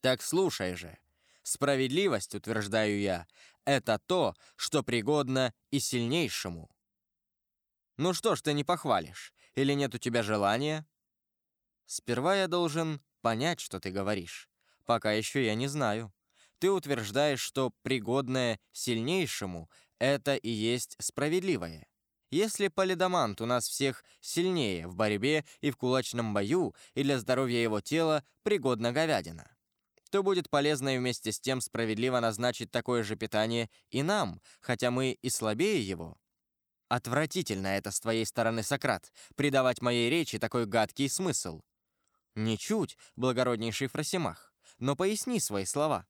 Так слушай же. Справедливость, утверждаю я, это то, что пригодно и сильнейшему. Ну что ж ты не похвалишь? Или нет у тебя желания? Сперва я должен понять, что ты говоришь. Пока еще я не знаю. Ты утверждаешь, что пригодное сильнейшему — это и есть справедливое. Если Полидамант у нас всех сильнее в борьбе и в кулачном бою, и для здоровья его тела пригодна говядина, то будет полезно и вместе с тем справедливо назначить такое же питание и нам, хотя мы и слабее его. Отвратительно это с твоей стороны, Сократ, придавать моей речи такой гадкий смысл. Ничуть, благороднейший Фросимах, но поясни свои слова.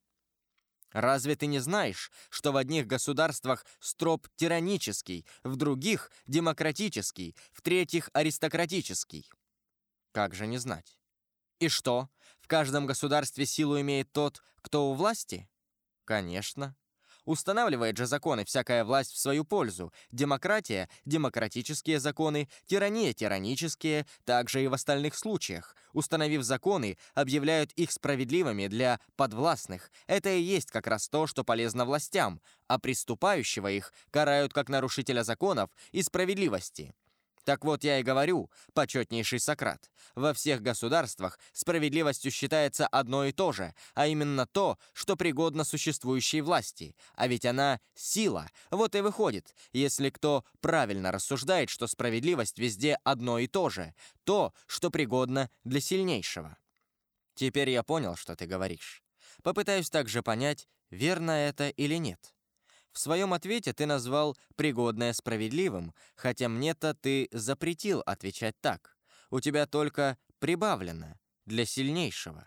Разве ты не знаешь, что в одних государствах строп тиранический, в других — демократический, в третьих — аристократический? Как же не знать? И что, в каждом государстве силу имеет тот, кто у власти? Конечно. Устанавливает же законы всякая власть в свою пользу. Демократия — демократические законы, тирания — тиранические, также и в остальных случаях. Установив законы, объявляют их справедливыми для подвластных. Это и есть как раз то, что полезно властям, а приступающего их карают как нарушителя законов и справедливости. Так вот я и говорю, почетнейший Сократ, во всех государствах справедливостью считается одно и то же, а именно то, что пригодно существующей власти, а ведь она — сила. Вот и выходит, если кто правильно рассуждает, что справедливость везде одно и то же, то, что пригодно для сильнейшего. Теперь я понял, что ты говоришь. Попытаюсь также понять, верно это или нет. В своем ответе ты назвал пригодное справедливым, хотя мне-то ты запретил отвечать так. У тебя только прибавлено для сильнейшего.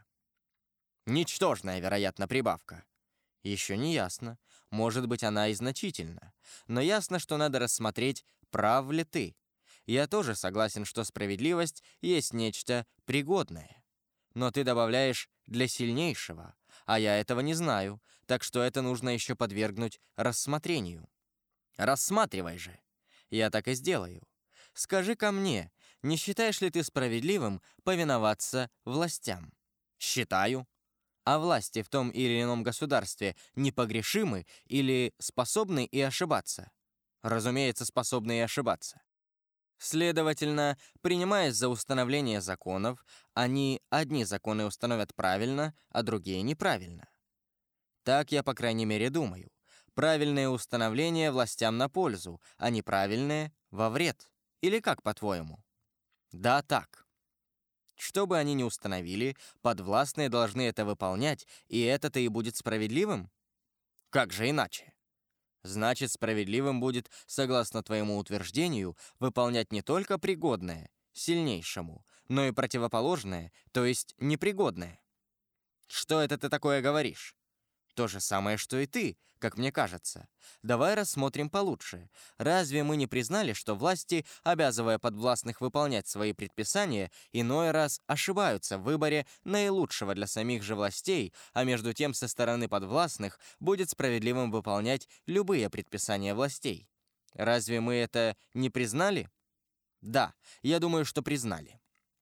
Ничтожная, вероятно, прибавка. Еще не ясно. Может быть, она и значительна. Но ясно, что надо рассмотреть, прав ли ты. Я тоже согласен, что справедливость есть нечто пригодное. Но ты добавляешь «для сильнейшего», а я этого не знаю, так что это нужно еще подвергнуть рассмотрению. Рассматривай же. Я так и сделаю. Скажи-ка мне, не считаешь ли ты справедливым повиноваться властям? Считаю. А власти в том или ином государстве непогрешимы или способны и ошибаться? Разумеется, способны и ошибаться. Следовательно, принимаясь за установление законов, они одни законы установят правильно, а другие неправильно. Так я, по крайней мере, думаю. Правильные установления властям на пользу, а неправильные — во вред. Или как, по-твоему? Да, так. Что бы они ни установили, подвластные должны это выполнять, и это-то и будет справедливым? Как же иначе? Значит, справедливым будет, согласно твоему утверждению, выполнять не только пригодное, сильнейшему, но и противоположное, то есть непригодное. Что это ты такое говоришь? То же самое, что и ты, как мне кажется. Давай рассмотрим получше. Разве мы не признали, что власти, обязывая подвластных выполнять свои предписания, иной раз ошибаются в выборе наилучшего для самих же властей, а между тем со стороны подвластных будет справедливым выполнять любые предписания властей? Разве мы это не признали? Да, я думаю, что признали.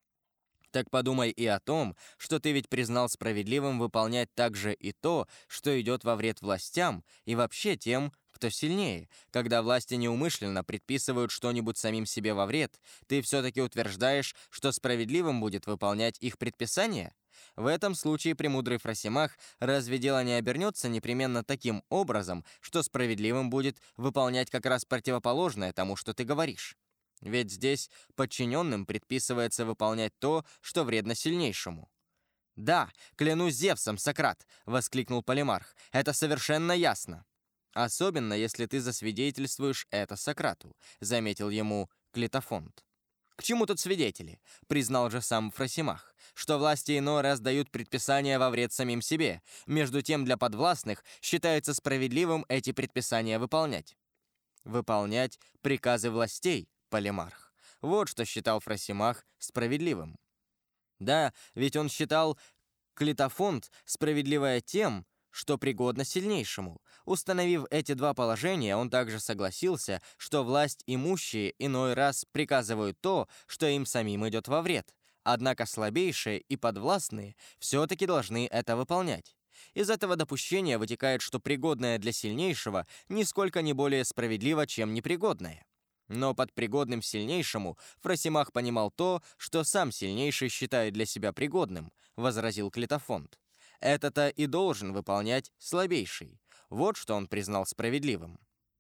Так подумай и о том, что ты ведь признал справедливым выполнять также и то, что идет во вред властям и вообще тем, кто сильнее. Когда власти неумышленно предписывают что-нибудь самим себе во вред, ты все-таки утверждаешь, что справедливым будет выполнять их предписания? В этом случае, премудрый Фросимах, разве дело не обернется непременно таким образом, что справедливым будет выполнять как раз противоположное тому, что ты говоришь? Ведь здесь подчиненным предписывается выполнять то, что вредно сильнейшему. «Да, клянусь Зевсом, Сократ!» — воскликнул Полимарх. «Это совершенно ясно!» «Особенно, если ты засвидетельствуешь это Сократу», — заметил ему Клитофонт. «К чему тут свидетели?» — признал же сам Фросимах, что власти иной раз дают предписания во вред самим себе. Между тем для подвластных считается справедливым эти предписания выполнять. Выполнять приказы властей, Полимарх. Вот что считал Фросимах справедливым. Да, ведь он считал Клитофонт справедливое тем, что пригодно сильнейшему. Установив эти два положения, он также согласился, что власть имущие иной раз приказывают то, что им самим идет во вред, Однако слабейшие и подвластные все-таки должны это выполнять. Из этого допущения вытекает, что пригодное для сильнейшего нисколько не более справедливо, чем непригодное. Но под пригодным сильнейшему Фросимах понимал то, что сам сильнейший считает для себя пригодным, возразил Клитофонт. Это-то и должен выполнять слабейший. Вот что он признал справедливым.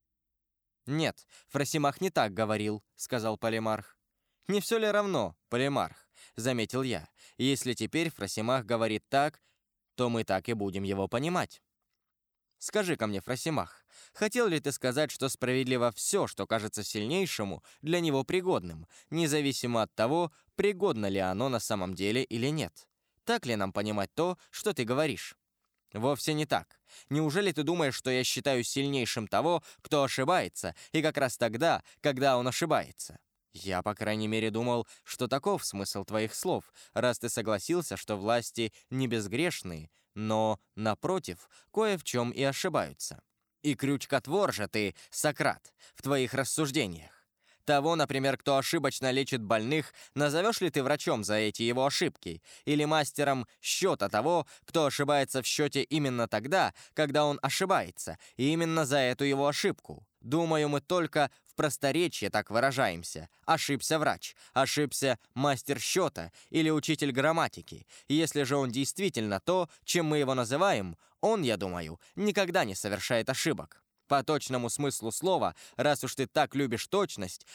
«Нет, Фросимах не так говорил», — сказал Полимарх. «Не все ли равно, Полимарх?» — заметил я. «Если теперь Фросимах говорит так, то мы так и будем его понимать». «Скажи-ка мне, Фросимах, хотел ли ты сказать, что справедливо все, что кажется сильнейшему, для него пригодным, независимо от того, пригодно ли оно на самом деле или нет? Так ли нам понимать то, что ты говоришь?» «Вовсе не так. Неужели ты думаешь, что я считаю сильнейшим того, кто ошибается, и как раз тогда, когда он ошибается?» «Я, по крайней мере, думал, что таков смысл твоих слов, раз ты согласился, что власти не безгрешные, но, напротив, кое в чем и ошибаются. И крючкотвор же ты, Сократ, в твоих рассуждениях. Того, например, кто ошибочно лечит больных, назовешь ли ты врачом за эти его ошибки? Или мастером счета того, кто ошибается в счете именно тогда, когда он ошибается, и именно за эту его ошибку? Думаю, мы только в просторечии так выражаемся. Ошибся врач, ошибся мастер счета или учитель грамматики. Если же он действительно то, чем мы его называем, он, я думаю, никогда не совершает ошибок. По точному смыслу слова, раз уж ты так любишь точность,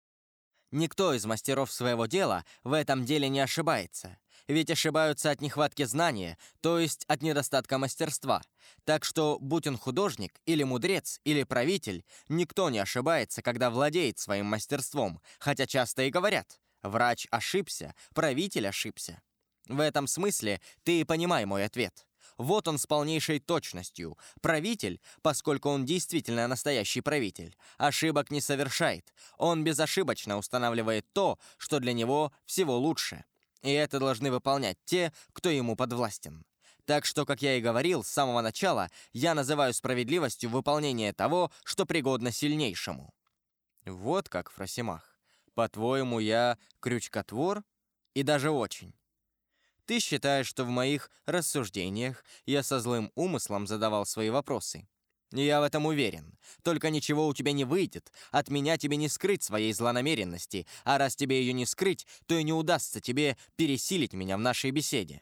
никто из мастеров своего дела в этом деле не ошибается. Ведь ошибаются от нехватки знания, то есть от недостатка мастерства. Так что, будь он художник, или мудрец, или правитель, никто не ошибается, когда владеет своим мастерством, хотя часто и говорят: «Врач ошибся, правитель ошибся». В этом смысле ты и понимай мой ответ. Вот он с полнейшей точностью. Правитель, поскольку он действительно настоящий правитель, ошибок не совершает. Он безошибочно устанавливает то, что для него всего лучше. И это должны выполнять те, кто ему подвластен. Так что, как я и говорил, с самого начала я называю справедливостью выполнение того, что пригодно сильнейшему. Вот как, Фросимах. По-твоему, я крючкотвор? И даже очень. Ты считаешь, что в моих рассуждениях я со злым умыслом задавал свои вопросы? Я в этом уверен. Только ничего у тебя не выйдет. От меня тебе не скрыть своей злонамеренности, а раз тебе ее не скрыть, то и не удастся тебе пересилить меня в нашей беседе.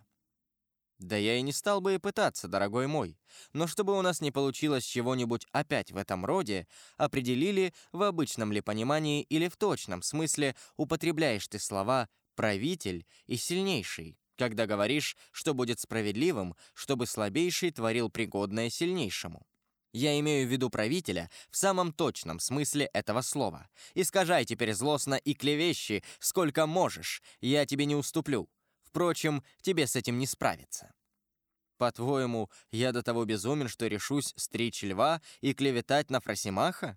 Да я и не стал бы и пытаться, дорогой мой. Но чтобы у нас не получилось чего-нибудь опять в этом роде, определили, в обычном ли понимании или в точном смысле употребляешь ты слова «правитель» и «сильнейший», когда говоришь, что будет справедливым, чтобы слабейший творил пригодное сильнейшему. Я имею в виду правителя в самом точном смысле этого слова. Искажай теперь злостно и клевещи, сколько можешь, я тебе не уступлю. Впрочем, тебе с этим не справиться. По-твоему, я до того безумен, что решусь стричь льва и клеветать на Фросимаха?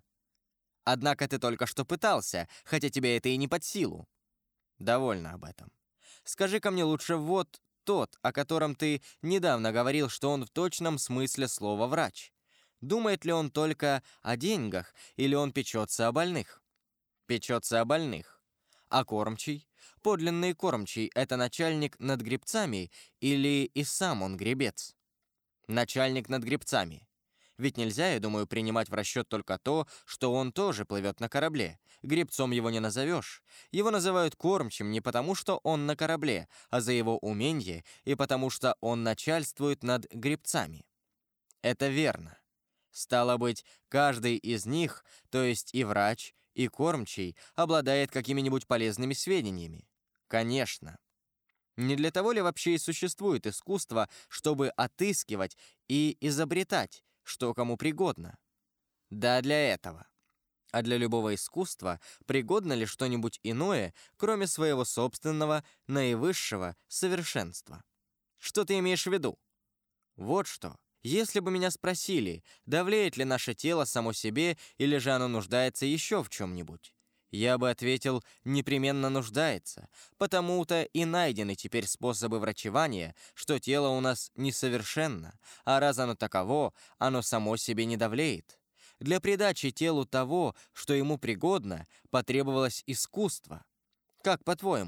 Однако ты только что пытался, хотя тебе это и не под силу. Довольно об этом. Скажи-ка мне лучше вот тот, о котором ты недавно говорил, что он в точном смысле слова врач. Думает ли он только о деньгах, или он печется о больных? Печется о больных. А кормчий? Подлинный кормчий — это начальник над гребцами, или и сам он гребец? Начальник над гребцами. Ведь нельзя, я думаю, принимать в расчет только то, что он тоже плывет на корабле. Гребцом его не назовешь. Его называют кормчим не потому, что он на корабле, а за его уменье и потому, что он начальствует над гребцами. Это верно. Стало быть, каждый из них, то есть и врач, и кормчий, обладает какими-нибудь полезными сведениями. Конечно. Не для того ли вообще и существует искусство, чтобы отыскивать и изобретать, что кому пригодно? Да, для этого. А для любого искусства пригодно ли что-нибудь иное, кроме своего собственного, наивысшего совершенства? Что ты имеешь в виду? Вот что. Если бы меня спросили, давлеет ли наше тело само себе, или же оно нуждается еще в чем-нибудь, я бы ответил: непременно нуждается, потому-то и найдены теперь способы врачевания, что тело у нас несовершенно, а раз оно таково, оно само себе не давлеет. Для придачи телу того, что ему пригодно, потребовалось искусство. Как по-твоему,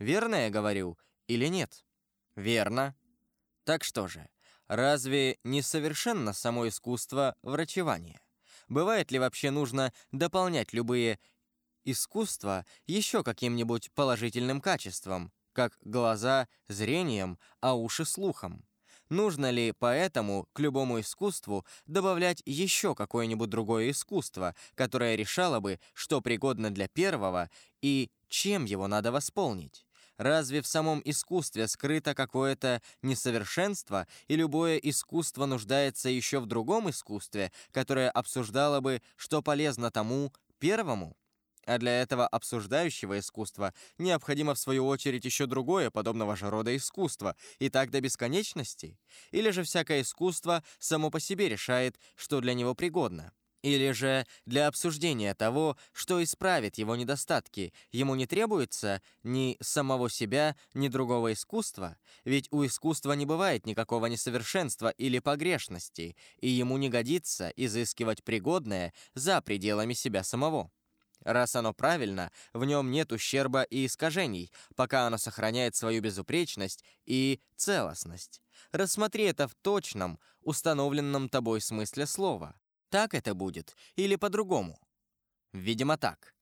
Верно я говорю или нет? Верно. Так что же, разве не совершенно само искусство врачевания? Бывает ли вообще нужно дополнять любые искусства еще каким-нибудь положительным качеством, как глаза зрением, а уши слухом? Нужно ли поэтому к любому искусству добавлять еще какое-нибудь другое искусство, которое решало бы, что пригодно для первого и чем его надо восполнить? Разве в самом искусстве скрыто какое-то несовершенство, и любое искусство нуждается еще в другом искусстве, которое обсуждало бы, что полезно тому первому? А для этого обсуждающего искусства необходимо в свою очередь еще другое подобного же рода искусство, и так до бесконечности? Или же всякое искусство само по себе решает, что для него пригодно? Или же для обсуждения того, что исправит его недостатки, ему не требуется ни самого себя, ни другого искусства? Ведь у искусства не бывает никакого несовершенства или погрешности, и ему не годится изыскивать пригодное за пределами себя самого. Раз оно правильно, в нем нет ущерба и искажений, пока оно сохраняет свою безупречность и целостность. Рассмотри это в точном, установленном тобой смысле слова. Так это будет или по-другому? Видимо, так.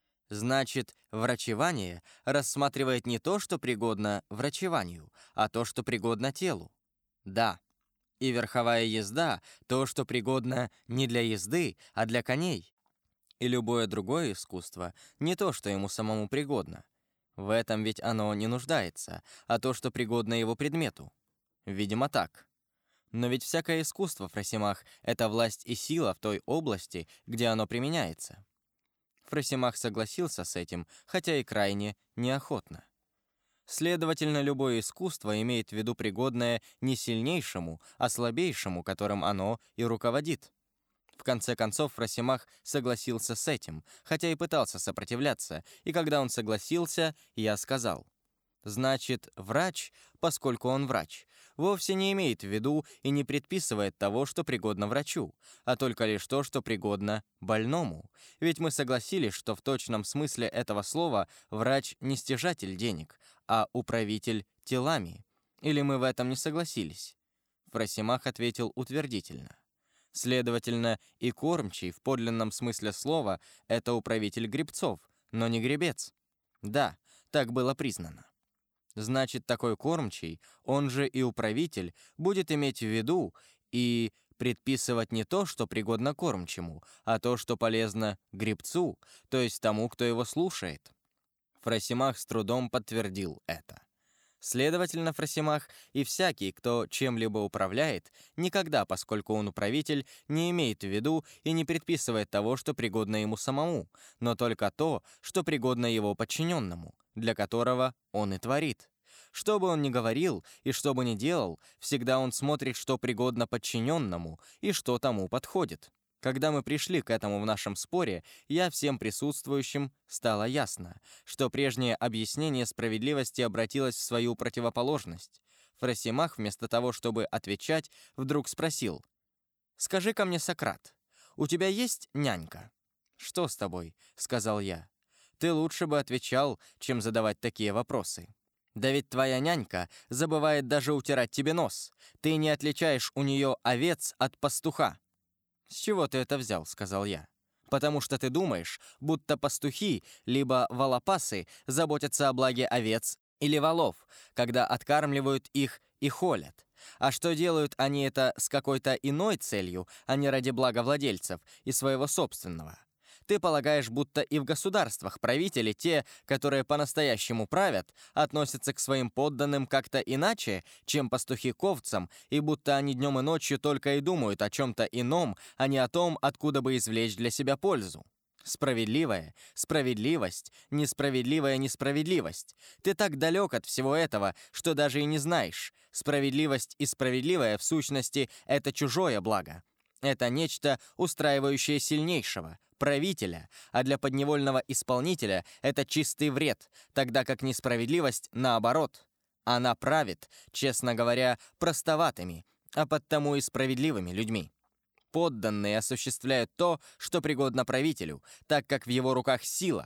Значит, врачевание рассматривает не то, что пригодно врачеванию, а то, что пригодно телу. Да. И верховая езда — то, что пригодно не для езды, а для коней. И любое другое искусство не то, что ему самому пригодно. В этом ведь оно не нуждается, а то, что пригодно его предмету. Видимо, так. Но ведь всякое искусство, Фросимах, — это власть и сила в той области, где оно применяется. Фросимах согласился с этим, хотя и крайне неохотно. Следовательно, любое искусство имеет в виду пригодное не сильнейшему, а слабейшему, которым оно и руководит. В конце концов, Фросимах согласился с этим, хотя и пытался сопротивляться, и когда он согласился, я сказал: «Значит, врач, поскольку он врач, вовсе не имеет в виду и не предписывает того, что пригодно врачу, а только лишь то, что пригодно больному. Ведь мы согласились, что в точном смысле этого слова врач не стяжатель денег, а управитель телами. Или мы в этом не согласились?» Фросимах ответил утвердительно. Следовательно, и кормчий в подлинном смысле слова — это управитель гребцов, но не гребец. Да, так было признано. Значит, такой кормчий, он же и управитель, будет иметь в виду и предписывать не то, что пригодно кормчему, а то, что полезно гребцу, то есть тому, кто его слушает. Фросимах с трудом подтвердил это. Следовательно, Фросимах и всякий, кто чем-либо управляет, никогда, поскольку он управитель, не имеет в виду и не предписывает того, что пригодно ему самому, но только то, что пригодно его подчиненному, для которого он и творит. Что бы он ни говорил и что бы ни делал, всегда он смотрит, что пригодно подчиненному и что тому подходит. Когда мы пришли к этому в нашем споре, я всем присутствующим стало ясно, что прежнее объяснение справедливости обратилось в свою противоположность. Фросимах, вместо того, чтобы отвечать, вдруг спросил: «Скажи-ка мне, Сократ, у тебя есть нянька?» «Что с тобой?» — сказал я. «Ты лучше бы отвечал, чем задавать такие вопросы. Да ведь твоя нянька забывает даже утирать тебе нос. Ты не отличаешь у нее овец от пастуха». «С чего ты это взял?» — сказал я. «Потому что ты думаешь, будто пастухи, либо волопасы заботятся о благе овец или волов, когда откармливают их и холят. А что делают они это с какой-то иной целью, а не ради блага владельцев и своего собственного? Ты полагаешь, будто и в государствах правители, те, которые по-настоящему правят, относятся к своим подданным как-то иначе, чем пастухи к овцам, и будто они днем и ночью только и думают о чем-то ином, а не о том, откуда бы извлечь для себя пользу? Справедливая справедливость, несправедливая несправедливость. Ты так далек от всего этого, что даже и не знаешь. Справедливость и справедливая, в сущности, это чужое благо. Это нечто, устраивающее сильнейшего, правителя, а для подневольного исполнителя это чистый вред, тогда как несправедливость, наоборот. Она правит, честно говоря, простоватыми, а потому и справедливыми людьми. Подданные осуществляют то, что пригодно правителю, так как в его руках сила. В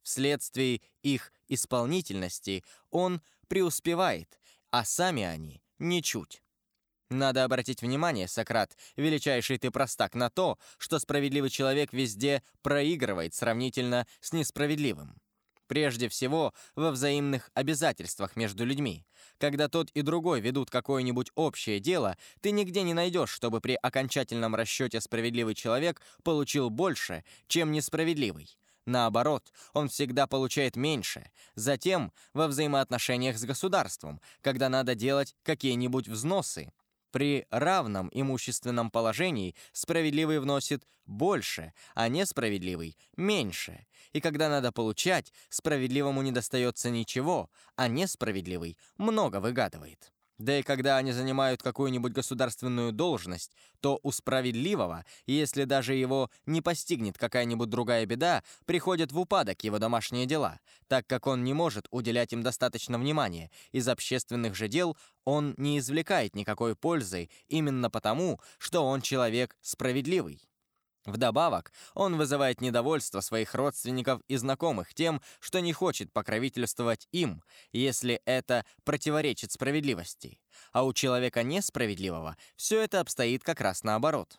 Вследствие их исполнительности он преуспевает, а сами они ничуть. Надо обратить внимание, Сократ, величайший ты простак, на то, что справедливый человек везде проигрывает сравнительно с несправедливым. Прежде всего, во взаимных обязательствах между людьми. Когда тот и другой ведут какое-нибудь общее дело, ты нигде не найдешь, чтобы при окончательном расчете справедливый человек получил больше, чем несправедливый. Наоборот, он всегда получает меньше. Затем, во взаимоотношениях с государством, когда надо делать какие-нибудь взносы. При равном имущественном положении справедливый вносит больше, а несправедливый – меньше. И когда надо получать, справедливому не достается ничего, а несправедливый много выгадывает. Да и когда они занимают какую-нибудь государственную должность, то у справедливого, если даже его не постигнет какая-нибудь другая беда, приходят в упадок его домашние дела, так как он не может уделять им достаточно внимания. Из общественных же дел он не извлекает никакой пользы именно потому, что он человек справедливый. Вдобавок, он вызывает недовольство своих родственников и знакомых тем, что не хочет покровительствовать им, если это противоречит справедливости. А у человека несправедливого все это обстоит как раз наоборот.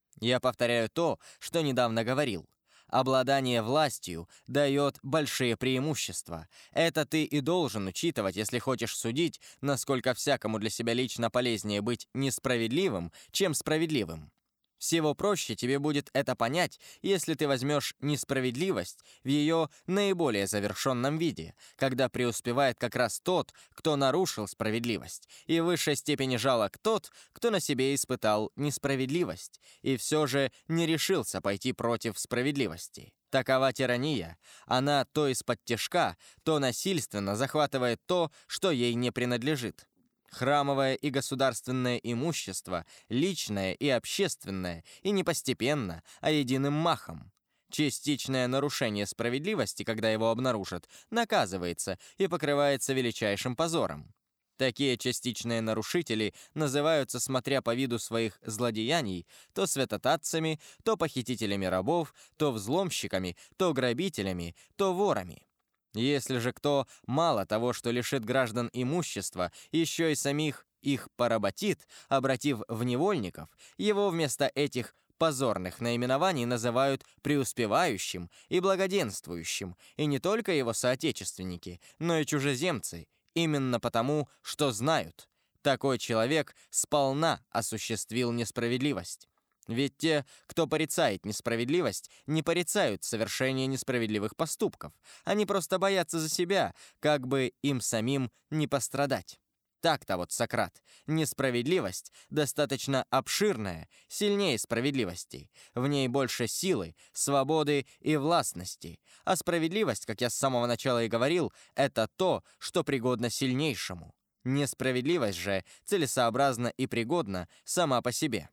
Я повторяю то, что недавно говорил. Обладание властью дает большие преимущества. Это ты и должен учитывать, если хочешь судить, насколько всякому для себя лично полезнее быть несправедливым, чем справедливым. Всего проще тебе будет это понять, если ты возьмешь несправедливость в ее наиболее завершенном виде, когда преуспевает как раз тот, кто нарушил справедливость, и в высшей степени жалок тот, кто на себе испытал несправедливость, и все же не решился пойти против справедливости. Такова тирания. Она то из-под тишка, то насильственно захватывает то, что ей не принадлежит. Храмовое и государственное имущество, личное и общественное, и не постепенно, а единым махом. Частичное нарушение справедливости, когда его обнаружат, наказывается и покрывается величайшим позором. Такие частичные нарушители называются, смотря по виду своих злодеяний, то святотатцами, то похитителями рабов, то взломщиками, то грабителями, то ворами. Если же кто мало того, что лишит граждан имущества, еще и самих их поработит, обратив в невольников, его вместо этих позорных наименований называют преуспевающим и благоденствующим, и не только его соотечественники, но и чужеземцы, именно потому, что знают, такой человек сполна осуществил несправедливость. Ведь те, кто порицает несправедливость, не порицают совершение несправедливых поступков. Они просто боятся за себя, как бы им самим не пострадать. Так-то вот, Сократ, несправедливость достаточно обширная, сильнее справедливости. В ней больше силы, свободы и властности. А справедливость, как я с самого начала и говорил, это то, что пригодно сильнейшему. Несправедливость же целесообразна и пригодна сама по себе.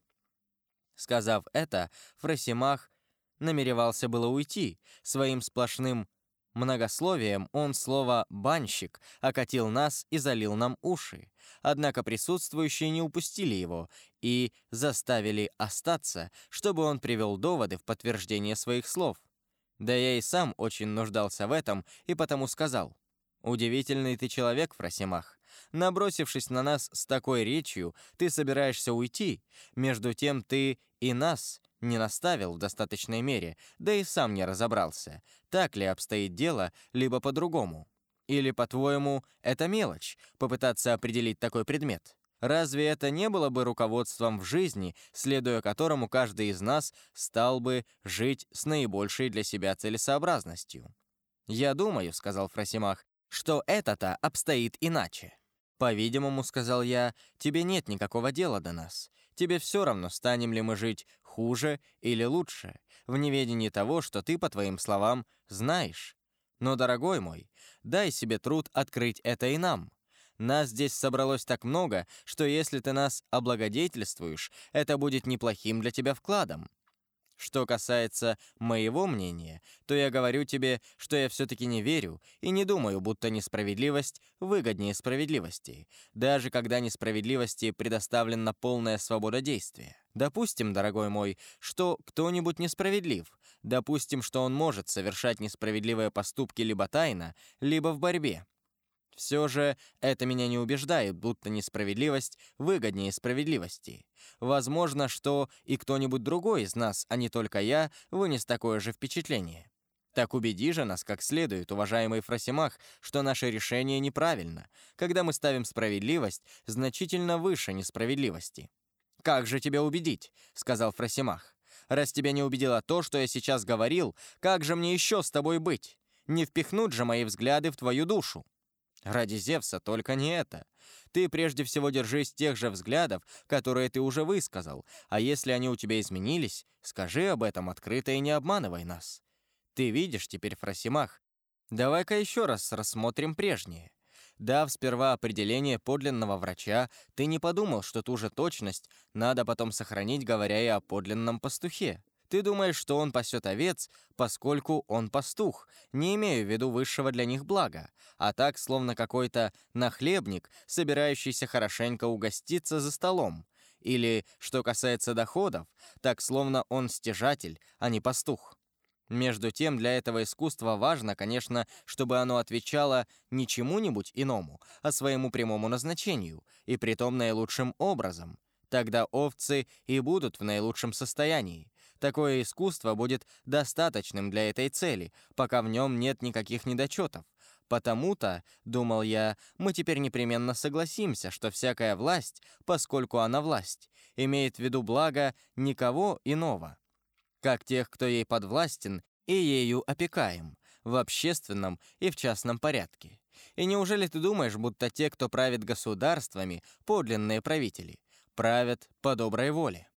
Сказав это, Фросимах намеревался было уйти. Своим сплошным многословием он слово «банщик» окатил нас и залил нам уши. Однако присутствующие не упустили его и заставили остаться, чтобы он привел доводы в подтверждение своих слов. Да я и сам очень нуждался в этом, и потому сказал: «Удивительный ты человек, Фросимах. Набросившись на нас с такой речью, ты собираешься уйти. Между тем ты и нас не наставил в достаточной мере, да и сам не разобрался, так ли обстоит дело, либо по-другому. Или, по-твоему, это мелочь — попытаться определить такой предмет? Разве это не было бы руководством в жизни, следуя которому каждый из нас стал бы жить с наибольшей для себя целесообразностью?» «Я думаю, — сказал Фросимах, — что это-то обстоит иначе». «По-видимому, — сказал я, — тебе нет никакого дела до нас. Тебе все равно, станем ли мы жить хуже или лучше, в неведении того, что ты, по твоим словам, знаешь. Но, дорогой мой, дай себе труд открыть это и нам. Нас здесь собралось так много, что если ты нас облагодетельствуешь, это будет неплохим для тебя вкладом. Что касается моего мнения, то я говорю тебе, что я все-таки не верю и не думаю, будто несправедливость выгоднее справедливости, даже когда несправедливости предоставлена полная свобода действия. Допустим, дорогой мой, что кто-нибудь несправедлив, Допустим, что он может совершать несправедливые поступки либо тайно, либо в борьбе. Все же это меня не убеждает, будто несправедливость выгоднее справедливости. Возможно, что и кто-нибудь другой из нас, а не только я, вынес такое же впечатление. Так убеди же нас как следует, уважаемый Фросимах, что наше решение неправильно, когда мы ставим справедливость значительно выше несправедливости. «Как же тебя убедить?» — сказал Фросимах. «Раз тебя не убедило то, что я сейчас говорил, как же мне еще с тобой быть? Не впихнуть же мои взгляды в твою душу». «Ради Зевса, только не это. Ты прежде всего держись тех же взглядов, которые ты уже высказал, а если они у тебя изменились, скажи об этом открыто и не обманывай нас. Ты видишь теперь, Фросимах, давай-ка еще раз рассмотрим прежнее. Дав сперва определение подлинного врача, ты не подумал, что ту же точность надо потом сохранить, говоря и о подлинном пастухе. Ты думаешь, что он пасет овец, поскольку он пастух, не имея в виду высшего для них блага, а так, словно какой-то нахлебник, собирающийся хорошенько угоститься за столом. Или, что касается доходов, так, словно он стяжатель, а не пастух. Между тем, для этого искусства важно, конечно, чтобы оно отвечало не чему-нибудь иному, а своему прямому назначению, и притом наилучшим образом. Тогда овцы и будут в наилучшем состоянии. Такое искусство будет достаточным для этой цели, пока в нем нет никаких недочетов. Потому-то, думал я, мы теперь непременно согласимся, что всякая власть, поскольку она власть, имеет в виду благо никого иного, как тех, кто ей подвластен и ею опекаем, в общественном и в частном порядке. И неужели ты думаешь, будто те, кто правит государствами, подлинные правители, правят по доброй воле?